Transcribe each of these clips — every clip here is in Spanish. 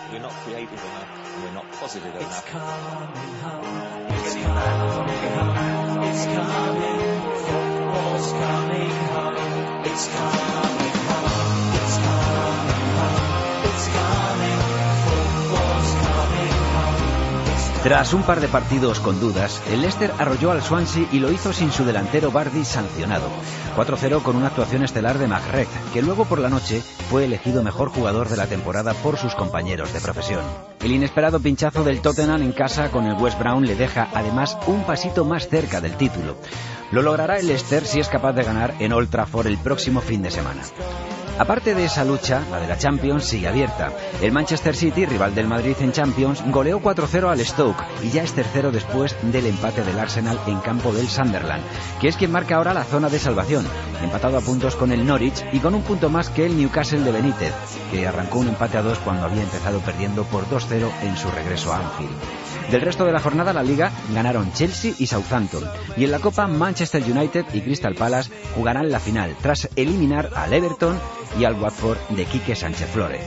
we're not creative enough, we're not positive enough. It's coming home, it's coming home, it's coming, football's coming home, it's coming home, it's coming home, it's coming, football's coming home. Tras un par de partidos con dudas, el Leicester arrolló al Swansea y lo hizo sin su delantero Vardy sancionado. 4-0 con una actuación estelar de McRae, que luego por la noche fue elegido mejor jugador de la temporada por sus compañeros de profesión. El inesperado pinchazo del Tottenham en casa con el West Brom le deja además un pasito más cerca del título. Lo logrará el Leicester si es capaz de ganar en Old Trafford el próximo fin de semana. Aparte de esa lucha, la de la Champions sigue abierta. El Manchester City, rival del Madrid en Champions, goleó 4-0 al Stoke y ya es tercero después del empate del Arsenal en campo del Sunderland, que es quien marca ahora la zona de salvación, empatado a puntos con el Norwich y con un punto más que el Newcastle de Benítez, que arrancó un empate a 2 cuando había empezado perdiendo por 2-0 en su regreso a Anfield. Del resto de la jornada, la Liga ganaron Chelsea y Southampton, y en la Copa Manchester United y Crystal Palace jugarán la final, tras eliminar al Everton y al Watford de Quique Sánchez Flores.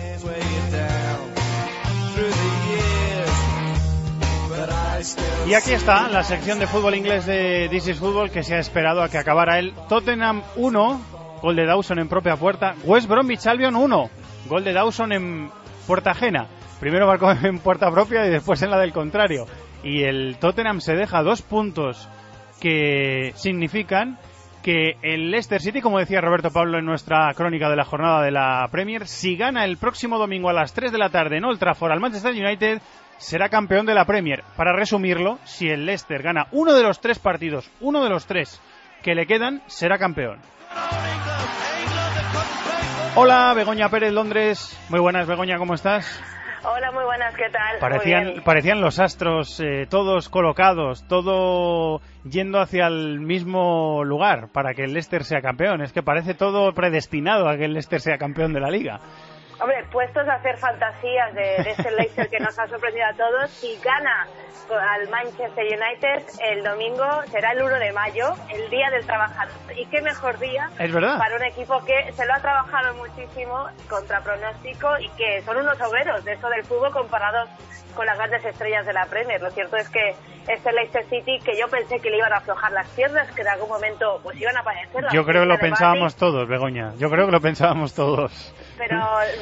Y aquí está la sección de fútbol inglés de This is Football, que se ha esperado a que acabara el Tottenham 1, gol de Dawson en propia puerta, West Bromwich Albion 1, gol de Dawson en puerta ajena. Primero marcó en puerta propia y después en la del contrario. Y el Tottenham se deja 2 puntos que significan que el Leicester City, como decía Roberto Pablo en nuestra crónica de la jornada de la Premier, si gana el próximo domingo a las 3 de la tarde en Old Trafford al Manchester United, será campeón de la Premier. Para resumirlo, si el Leicester gana uno de los 3 partidos, uno de los 3 que le quedan, será campeón. Hola, Begoña Pérez, Londres. Muy buenas, Begoña, ¿cómo estás? Hola, muy buenas, ¿qué tal? Parecían los astros todos colocados, todo yendo hacia el mismo lugar para que el Leicester sea campeón. Es que parece todo predestinado a que el Leicester sea campeón de la Liga. Hombre, puestos a hacer fantasías de este Leicester que nos ha sorprendido a todos, si gana al Manchester United el domingo será el 1 de mayo, el Día del Trabajador. Y qué mejor día para un equipo que se lo ha trabajado muchísimo contra pronóstico y que son unos obreros de eso del fútbol comparados con las grandes estrellas de la Premier. Lo cierto es que este Leicester City, que yo pensé que le iban a aflojar las piernas, que en algún momento pues iban a aparecer. Yo creo que lo pensábamos todos, Begoña. Yo creo que lo pensábamos todos. Pero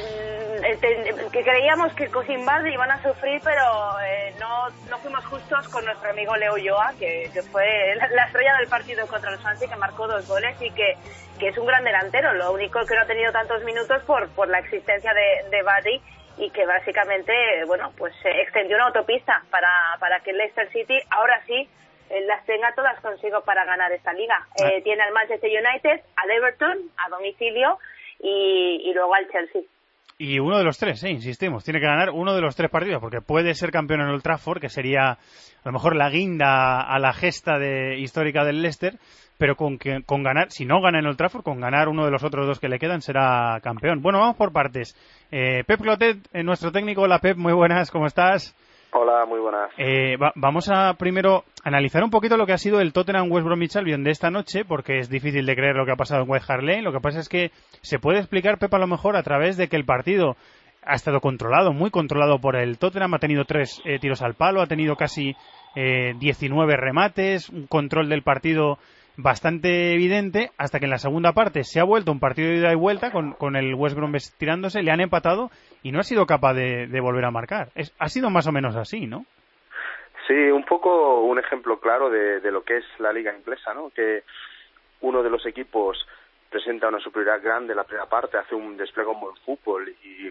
que creíamos que sin Vardy iban a sufrir, pero no fuimos justos con nuestro amigo Leo Ulloa, que fue la estrella del partido contra el Swansea, que marcó 2 goles y que es un gran delantero. Lo único que no ha tenido tantos minutos por la existencia de Vardy, y que básicamente, bueno, pues extendió una autopista para que el Leicester City ahora sí las tenga todas consigo para ganar esta liga. Tiene al Manchester United, al Everton a domicilio y luego al Chelsea. Y uno de los 3, insistimos, tiene que ganar uno de los 3 partidos, porque puede ser campeón en Old Trafford, que sería a lo mejor la guinda a la gesta histórica del Leicester, pero con ganar, si no gana en Old Trafford, con ganar uno de los otros 2 que le quedan, será campeón. Bueno, vamos por partes. Pep Clotet, nuestro técnico. Hola, Pep, muy buenas, ¿cómo estás? Hola, muy buenas. Vamos a primero analizar un poquito lo que ha sido el Tottenham West Bromwich Albion de esta noche, porque es difícil de creer lo que ha pasado en White Hart Lane. Lo que pasa es que se puede explicar, Pep, a lo mejor a través de que el partido ha estado controlado, muy controlado por el Tottenham. Ha tenido 3 tiros al palo, ha tenido casi 19 remates, un control del partido bastante evidente, hasta que en la segunda parte se ha vuelto un partido de ida y vuelta con el West Bromwich tirándose, le han empatado y no ha sido capaz de volver a marcar. Ha sido más o menos así, ¿no? Sí, un poco un ejemplo claro de lo que es la liga inglesa, ¿no? Que uno de los equipos presenta una superioridad grande en la primera parte, hace un despliegue en buen fútbol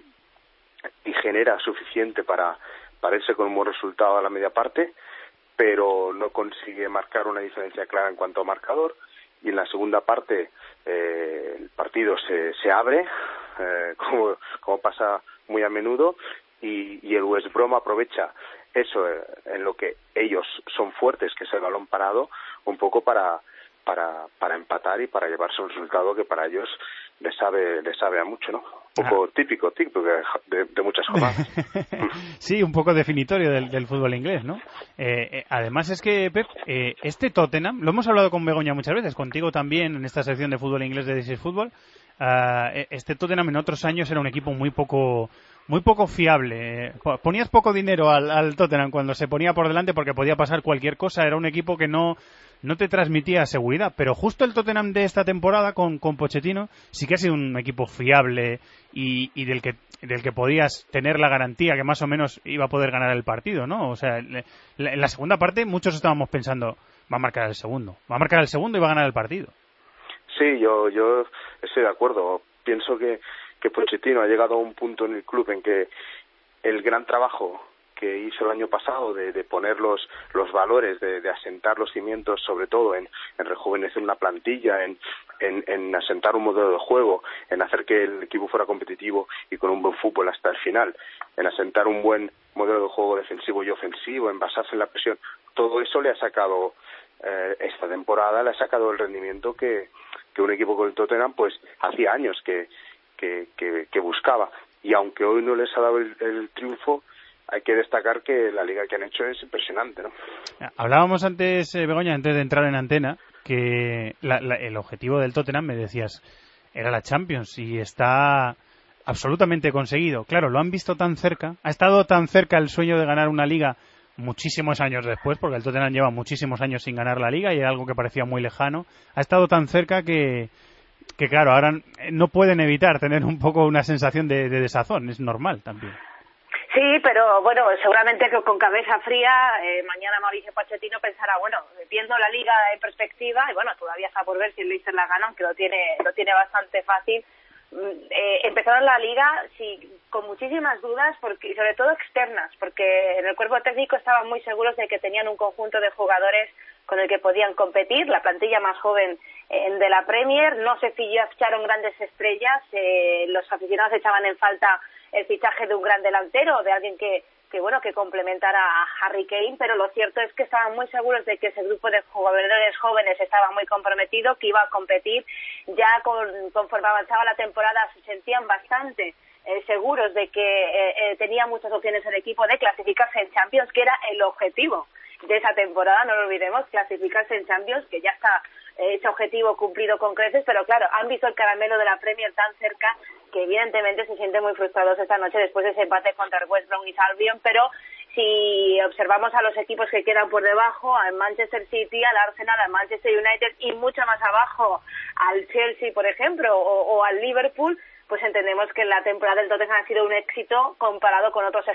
y genera suficiente para irse con un buen resultado a la media parte, pero no consigue marcar una diferencia clara en cuanto a marcador, y en la segunda parte el partido se abre, como pasa muy a menudo, y el West Brom aprovecha eso en lo que ellos son fuertes, que es el balón parado, un poco para empatar y para llevarse un resultado que para ellos les sabe a mucho, ¿no? Un poco típico de muchas jornadas. Sí, un poco definitorio del fútbol inglés, ¿no? Además es que, Pep, este Tottenham, lo hemos hablado con Begoña muchas veces, contigo también en esta sección de fútbol inglés de This is Football, este Tottenham en otros años era un equipo muy poco fiable. Ponías poco dinero al Tottenham cuando se ponía por delante porque podía pasar cualquier cosa. Era un equipo que no te transmitía seguridad. Pero justo el Tottenham de esta temporada con Pochettino sí que ha sido un equipo fiable y del que podías tener la garantía que más o menos iba a poder ganar el partido, ¿no? O sea, en la segunda parte muchos estábamos pensando, va a marcar el segundo y va a ganar el partido. Sí, yo estoy de acuerdo. Pienso que Pochettino ha llegado a un punto en el club en que el gran trabajo que hizo el año pasado de poner los valores, de asentar los cimientos, sobre todo en rejuvenecer una plantilla, en asentar un modelo de juego, en hacer que el equipo fuera competitivo y con un buen fútbol hasta el final, en asentar un buen modelo de juego defensivo y ofensivo, en basarse en la presión, todo eso le ha sacado esta temporada, le ha sacado el rendimiento que un equipo con el Tottenham pues hacía años que buscaba, y aunque hoy no les ha dado el triunfo, hay que destacar que la liga que han hecho es impresionante, ¿no? Hablábamos antes, Begoña, antes de entrar en antena, que el objetivo del Tottenham, me decías, era la Champions, y está absolutamente conseguido. Claro, lo han visto tan cerca, ha estado tan cerca el sueño de ganar una liga muchísimos años después, porque el Tottenham lleva muchísimos años sin ganar la liga y era algo que parecía muy lejano. Ha estado tan cerca que claro, ahora no pueden evitar tener un poco una sensación de desazón, es normal también. Sí, pero bueno, seguramente que con cabeza fría, mañana Mauricio Pochettino pensará, bueno, viendo la liga en perspectiva, y bueno, todavía está por ver si el Leicester la gana, aunque lo tiene bastante fácil. Empezaron la liga con muchísimas dudas, y sobre todo externas, porque en el cuerpo técnico estaban muy seguros de que tenían un conjunto de jugadores con el que podían competir, la plantilla más joven de la Premier, no se ficharon grandes estrellas, los aficionados echaban en falta el fichaje de un gran delantero, de alguien que complementara a Harry Kane, pero lo cierto es que estaban muy seguros de que ese grupo de jugadores jóvenes estaba muy comprometido, que iba a competir. Ya conforme avanzaba la temporada se sentían bastante seguros de que tenía muchas opciones el equipo de clasificarse en Champions, que era el objetivo de esa temporada, no lo olvidemos, clasificarse en Champions, que ya está ese objetivo cumplido con creces, pero claro, han visto el caramelo de la Premier tan cerca que evidentemente se sienten muy frustrados esta noche después de ese empate contra el West Bromwich Albion. Pero si observamos a los equipos que quedan por debajo, al Manchester City, al Arsenal, al Manchester United y mucho más abajo al Chelsea, por ejemplo, o al Liverpool, pues entendemos que la temporada del Tottenham ha sido un éxito comparado con otros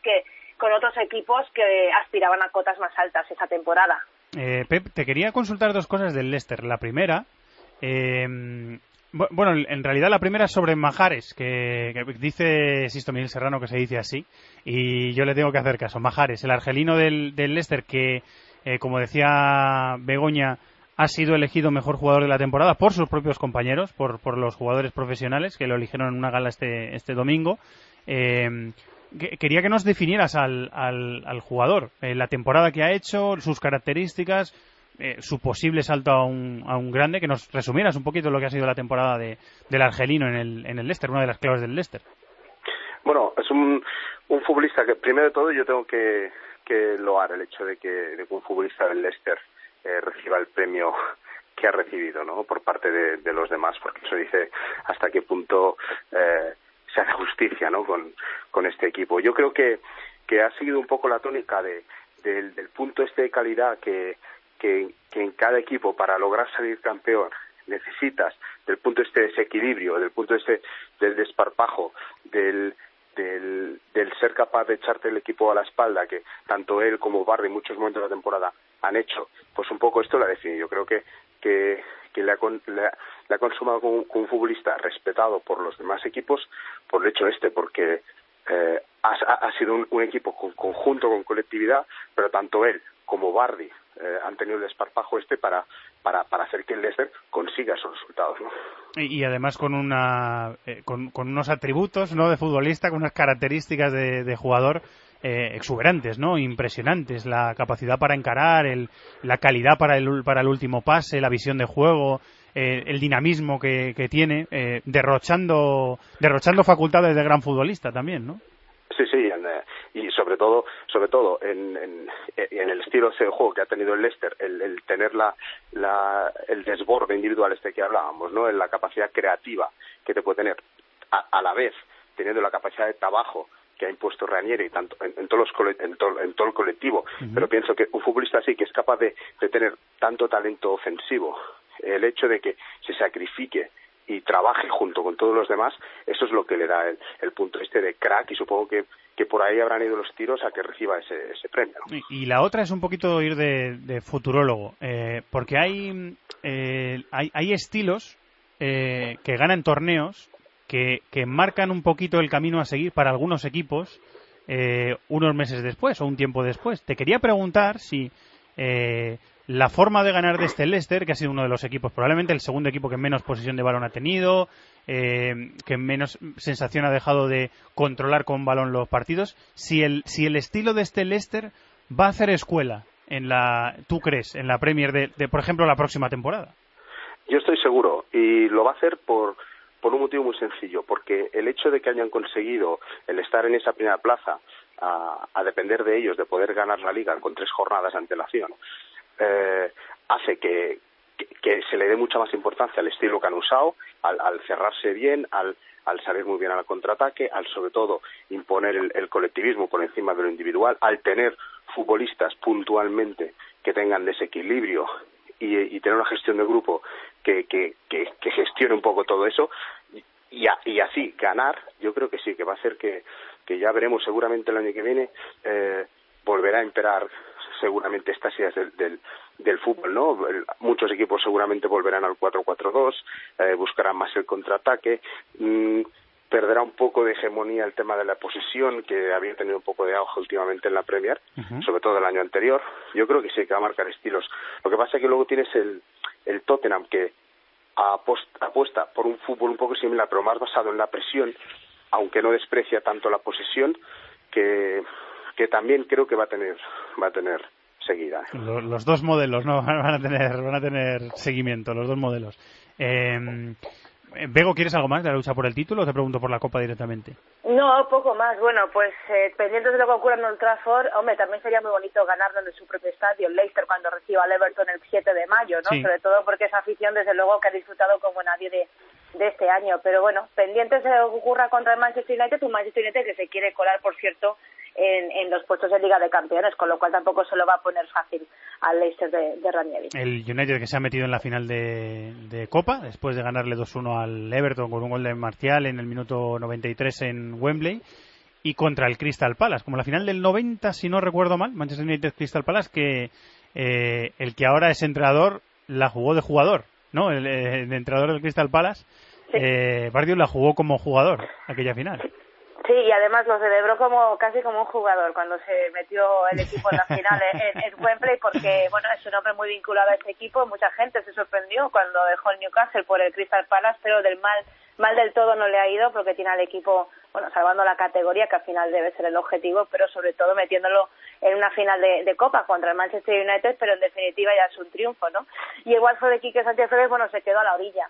equipos que aspiraban a cotas más altas esta temporada. Pep, te quería consultar dos cosas del Leicester. La primera, bueno, en realidad la primera es sobre Mahrez, que dice Sisto Miguel Serrano que se dice así, y yo le tengo que hacer caso. Mahrez, el argelino del Leicester, que como decía Begoña, ha sido elegido mejor jugador de la temporada por sus propios compañeros, por los jugadores profesionales que lo eligieron en una gala este domingo. Quería que nos definieras al jugador, la temporada que ha hecho, sus características, su posible salto a un grande, que nos resumieras un poquito lo que ha sido la temporada del argelino en el Leicester, una de las claves del Leicester. Bueno, es un futbolista que, primero de todo, yo tengo que loar el hecho de que un futbolista del Leicester reciba el premio que ha recibido, ¿no?, por parte de los demás, porque eso dice hasta qué punto se hace justicia, ¿no?, con este equipo. Yo creo que ha seguido un poco la tónica del punto de calidad que en cada equipo, para lograr salir campeón, necesitas, del punto de desequilibrio, del punto del desparpajo, del ser capaz de echarte el equipo a la espalda, que tanto él como Barry en muchos momentos de la temporada han hecho. Pues un poco esto la define. Yo creo que le ha consumado como un futbolista respetado por los demás equipos por el hecho porque ha sido un equipo con conjunto, con colectividad, pero tanto él como Bardi han tenido el desparpajo para hacer que el Leicester consiga esos resultados, ¿no? Y además con unos atributos, ¿no?, de futbolista, con unas características de jugador exuberantes, ¿no?, impresionantes, la capacidad para encarar, la calidad para el último pase, la visión de juego, el dinamismo que tiene, derrochando facultades de gran futbolista también, ¿no? Sí, y sobre todo en el estilo de juego que ha tenido el Leicester, el tener el desborde individual este que hablábamos, ¿no? En la capacidad creativa que te puede tener, a la vez teniendo la capacidad de trabajo que ha impuesto Ranieri tanto en todo el colectivo. Pero pienso que un futbolista así, que es capaz de tener tanto talento ofensivo, el hecho de que se sacrifique y trabaje junto con todos los demás, eso es lo que le da el punto de crack, y supongo que por ahí habrán ido los tiros a que reciba ese premio, ¿no? Y la otra es un poquito ir de futurólogo, porque hay estilos que ganan torneos que marcan un poquito el camino a seguir para algunos equipos unos meses después o un tiempo después. Te quería preguntar si la forma de ganar de este Leicester, que ha sido uno de los equipos, probablemente el segundo equipo que menos posesión de balón ha tenido, que menos sensación ha dejado de controlar con balón los partidos, si el estilo de este Leicester va a hacer escuela ¿tú crees, en la Premier de por ejemplo, la próxima temporada? Yo estoy seguro, y lo va a hacer por un motivo muy sencillo, porque el hecho de que hayan conseguido el estar en esa primera plaza, a depender de ellos, de poder ganar la Liga con 3 jornadas de antelación, hace que se le dé mucha más importancia al estilo que han usado, al cerrarse bien, al salir muy bien al contraataque, al sobre todo imponer el colectivismo por encima de lo individual, al tener futbolistas puntualmente que tengan desequilibrio y tener una gestión de grupo que gestione un poco todo eso, y así ganar. Yo creo que sí, que va a hacer que ya veremos seguramente el año que viene, volverá a imperar seguramente estas ideas del fútbol, ¿no? Muchos equipos seguramente volverán al 4-4-2, buscarán más el contraataque, perderá un poco de hegemonía el tema de la posesión, que había tenido un poco de auge últimamente en la Premier, sobre todo el año anterior. Yo creo que sí que va a marcar estilos. Lo que pasa es que luego tienes el Tottenham, que apuesta por un fútbol un poco similar, pero más basado en la presión, aunque no desprecia tanto la posesión, que también creo que va a tener seguida. Los dos modelos, ¿no? Van a tener seguimiento, los dos modelos. Bego, ¿quieres algo más de la lucha por el título o te pregunto por la Copa directamente? No, poco más. Bueno, pues pendientes de lo que ocurra en Old Trafford, hombre, también sería muy bonito ganarlo en su propio estadio, el Leicester, cuando reciba al Everton el 7 de mayo, ¿no? Sí. Sobre todo porque esa afición, desde luego, que ha disfrutado como nadie de este año. Pero bueno, pendientes de lo que ocurra contra el Manchester United, un Manchester United que se quiere colar, por cierto, en los puestos de Liga de Campeones, con lo cual tampoco se lo va a poner fácil al Leicester de Ranieri. El United, que se ha metido en la final de Copa, después de ganarle 2-1 al Everton con un gol de Martial en el minuto 93 en Wembley, y contra el Crystal Palace, como la final del 90, si no recuerdo mal, Manchester United Crystal Palace, que el que ahora es entrenador la jugó de jugador, ¿no? El entrenador del Crystal Palace, sí. Bardio la jugó como jugador aquella final. Sí, y además lo celebró casi como un jugador cuando se metió el equipo en la final en Wembley, porque bueno, es un hombre muy vinculado a este equipo. Mucha gente se sorprendió cuando dejó el Newcastle por el Crystal Palace, pero del mal del todo no le ha ido, porque tiene al equipo, bueno, salvando la categoría, que al final debe ser el objetivo, pero sobre todo metiéndolo en una final de Copa contra el Manchester United, pero en definitiva ya es un triunfo, ¿no? Y el Watford de Quique Sánchez Flores, bueno, se quedó a la orilla.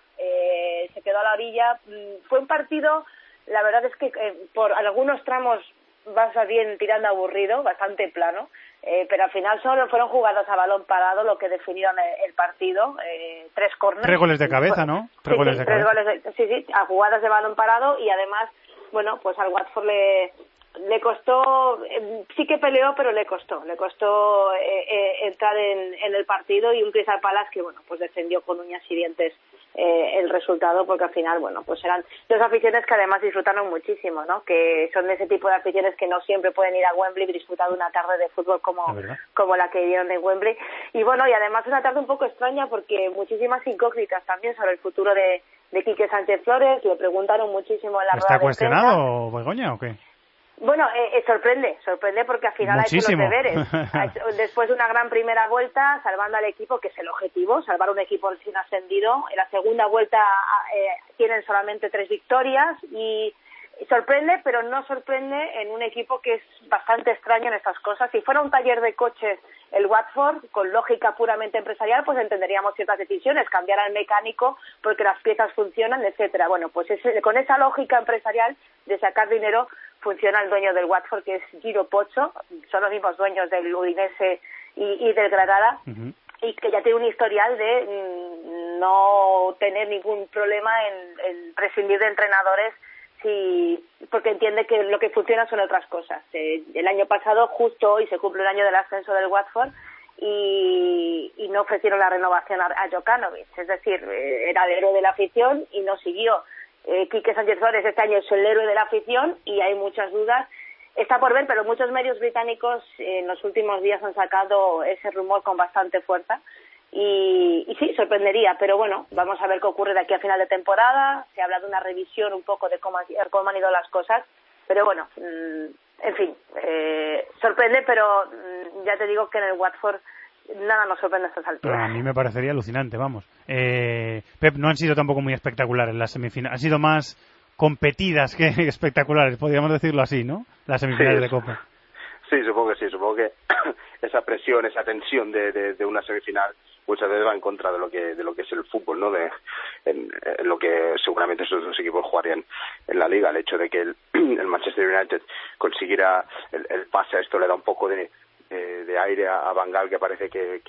Fue un partido, la verdad es que por algunos tramos vas bien tirando aburrido, bastante plano, pero al final solo fueron jugadas a balón parado lo que definieron el partido, 3 córneres. 3 goles de cabeza, ¿no? 3 goles de cabeza. Sí, a jugadas de balón parado, y además, bueno, pues al Watford le costó, sí que peleó, pero le costó entrar en el partido, y un Crystal Palace que, bueno, pues defendió con uñas y dientes el resultado, porque al final, bueno, pues eran dos aficiones que además disfrutaron muchísimo, ¿no? Que son de ese tipo de aficiones que no siempre pueden ir a Wembley y disfrutar de una tarde de fútbol como la que dieron en Wembley. Y bueno, y además una tarde un poco extraña, porque muchísimas incógnitas también sobre el futuro de Quique Sánchez Flores. Le preguntaron muchísimo en la rueda de prensa. ¿Está cuestionado, Begoña, o qué? Bueno, sorprende porque al final muchísimo. Ha hecho los deberes. Después de una gran primera vuelta, salvando al equipo, que es el objetivo, salvar un equipo sin ascendido. En la segunda vuelta tienen solamente 3 victorias, y sorprende, pero no sorprende en un equipo que es bastante extraño en estas cosas. Si fuera un taller de coches el Watford, con lógica puramente empresarial, pues entenderíamos ciertas decisiones, cambiar al mecánico porque las piezas funcionan, etcétera. Bueno, pues con esa lógica empresarial de sacar dinero, funciona el dueño del Watford, que es Giro Pozzo, son los mismos dueños del Udinese y del Granada, y que ya tiene un historial de no tener ningún problema en prescindir de entrenadores porque entiende que lo que funciona son otras cosas. El año pasado, justo hoy, se cumple el año del ascenso del Watford y no ofrecieron la renovación a Jokanovic, es decir, era el héroe de la afición y no siguió. Quique Sánchez Flores este año es el héroe de la afición y hay muchas dudas. Está por ver, pero muchos medios británicos en los últimos días han sacado ese rumor con bastante fuerza y sí, sorprendería, pero bueno, vamos a ver qué ocurre de aquí a final de temporada. Se habla de una revisión un poco de cómo han ido las cosas, pero bueno, en fin, sorprende, pero ya te digo que en el Watford nada nos sorprende a estas alturas. A mí me parecería alucinante, vamos. Pep, no han sido tampoco muy espectaculares las semifinales, han sido más competidas que espectaculares, podríamos decirlo así, ¿no? Las semifinales de Copa. Sí, supongo que esa presión, esa tensión de una semifinal muchas veces va en contra de lo que es el fútbol, ¿no? En lo que seguramente esos dos equipos jugarían en la liga. El hecho de que el Manchester United consiguiera el pase a esto le da un poco de aire a Van Gaal, que parece que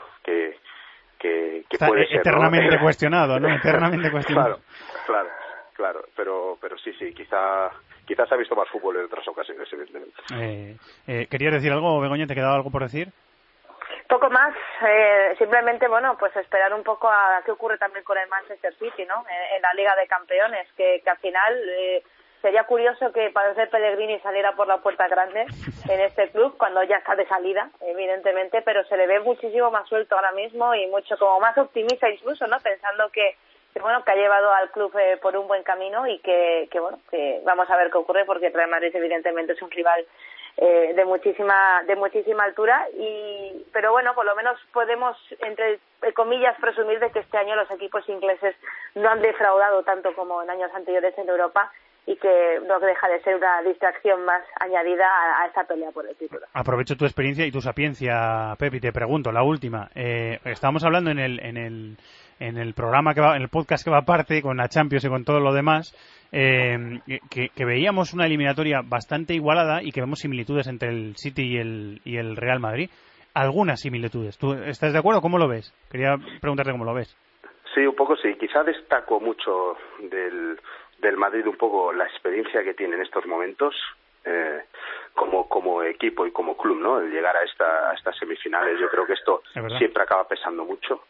está puede ser eternamente, ¿no? Cuestionado, ¿no? Eternamente cuestionado. Claro, pero sí, quizás ha visto más fútbol en otras ocasiones, evidentemente. ¿Querías decir algo, Begoña? ¿Te quedaba algo por decir? Poco más, simplemente, bueno, pues esperar un poco a qué ocurre también con el Manchester City, ¿no? En la Liga de Campeones, que al final sería curioso que parece Pellegrini saliera por la puerta grande en este club, cuando ya está de salida, evidentemente, pero se le ve muchísimo más suelto ahora mismo y mucho como más optimista incluso, ¿no? Pensando que ha llevado al club por un buen camino y que vamos a ver qué ocurre, porque el Real Madrid evidentemente es un rival de muchísima altura, pero bueno, por lo menos podemos, entre comillas, presumir de que este año los equipos ingleses no han defraudado tanto como en años anteriores en Europa, y que no deja de ser una distracción más añadida a esta pelea por el título. Aprovecho tu experiencia y tu sapiencia, Pep, y te pregunto, la última. Estábamos hablando en el programa en el podcast que va aparte, con la Champions y con todo lo demás, que veíamos una eliminatoria bastante igualada y que vemos similitudes entre el City y el Real Madrid. Algunas similitudes. ¿Tú estás de acuerdo? ¿Cómo lo ves? Quería preguntarte cómo lo ves. Sí, un poco sí. Quizá destaco mucho del Madrid un poco la experiencia que tiene en estos momentos como equipo y como club, ¿no? El llegar a estas semifinales. Yo creo que esto siempre acaba pesando mucho.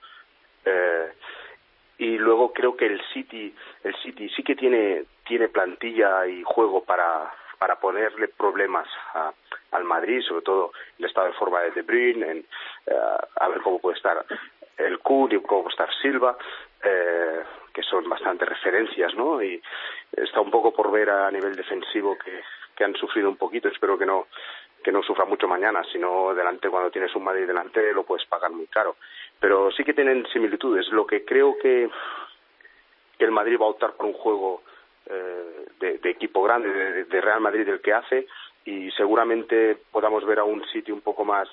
Y luego creo que el City sí que tiene plantilla y juego para ponerle problemas al Madrid, sobre todo el estado de forma de De Bruyne, a ver cómo puede estar el Kun y cómo puede estar Silva, que son bastantes referencias, ¿no? Y está un poco por ver a nivel defensivo que han sufrido un poquito. Espero que no sufra mucho mañana, sino delante, cuando tienes un Madrid delante lo puedes pagar muy caro. Pero sí que tienen similitudes. Lo que creo que el Madrid va a optar por un juego de equipo grande, de Real Madrid, el que hace, y seguramente podamos ver a un City un poco más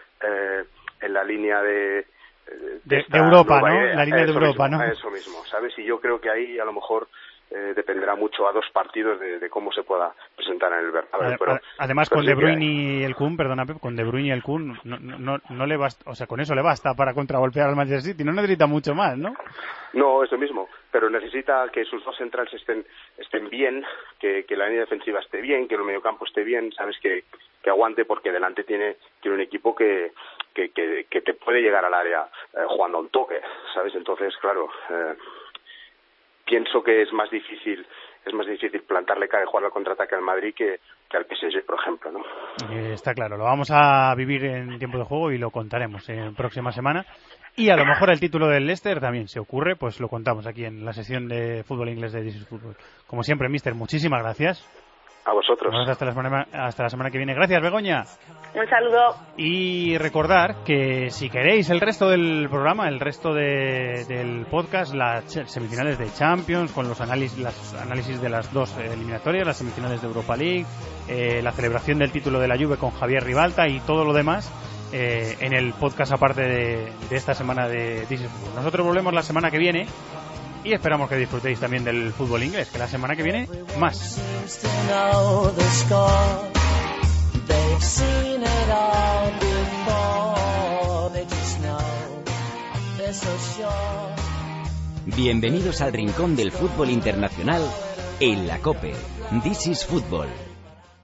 en la línea de Europa, ¿no? La línea de Europa, mismo, ¿no? Eso mismo, ¿sabes? Y yo creo que ahí a lo mejor dependerá mucho a dos partidos de cómo se pueda presentar en el Bernabéu. Además, con De Bruyne y el Kun, perdona, Pep, con De Bruyne y el Kun no le basta, o sea, con eso le basta para contragolpear al Manchester City, no necesita mucho más, ¿no? No, eso mismo, pero necesita que sus dos centrales estén bien, que la línea defensiva esté bien, que el mediocampo esté bien, sabes, que aguante, porque delante tiene un equipo que te puede llegar al área jugando a un toque, ¿sabes? Entonces, claro, pienso que es más difícil plantarle cara y jugar al contraataque al Madrid que al PSG, por ejemplo, ¿no? Está claro, lo vamos a vivir en tiempo de juego y lo contaremos en próxima semana. Y a lo mejor el título del Leicester también, si ocurre, pues lo contamos aquí en la sesión de fútbol inglés de This is Football. Como siempre, mister, muchísimas gracias. A vosotros. Hasta la semana que viene. Gracias, Begoña. Un saludo. Y recordar que si queréis el resto del programa, el resto del podcast, las semifinales de Champions, con los análisis de las dos eliminatorias, las semifinales de Europa League, la celebración del título de la Juve con Javier Ribalta y todo lo demás, en el podcast aparte de esta semana de This is Football. Nosotros volvemos la semana que viene y esperamos que disfrutéis también del fútbol inglés, que la semana que viene más. Bienvenidos al rincón del fútbol internacional en la COPE. This is Football.